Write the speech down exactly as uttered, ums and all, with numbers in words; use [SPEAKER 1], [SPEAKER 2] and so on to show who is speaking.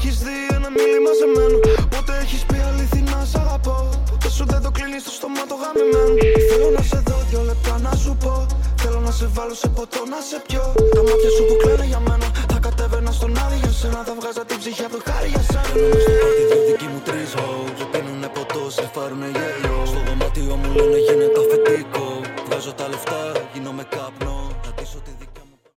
[SPEAKER 1] έχεις δει ένα μίλη μαζεμένο? Πότε έχεις πει αληθινά σ' αγαπώ? Ποτέ σου δεν το κλείνεις στο στόμα το γαμημένο? Θέλω να σε δω δυο λεπτά να σου πω. Θέλω να σε βάλω σε ποτό να σε πιω. Τα μάτια σου που κλαίνε για μένα θα κατέβαινα στον άδει για σένα. Θα βγάζα την ψυχή από το χάρι για σένα. Μες στο πάρτι δυο δικοί μου τρεις hoes που πίνουνε ποτό, σε φάρουνε γέλιο. Στο δωμάτιο μου λένε γίνεται αφεντικό. Βγάζω τα λεφτά, γίνομαι καπνό.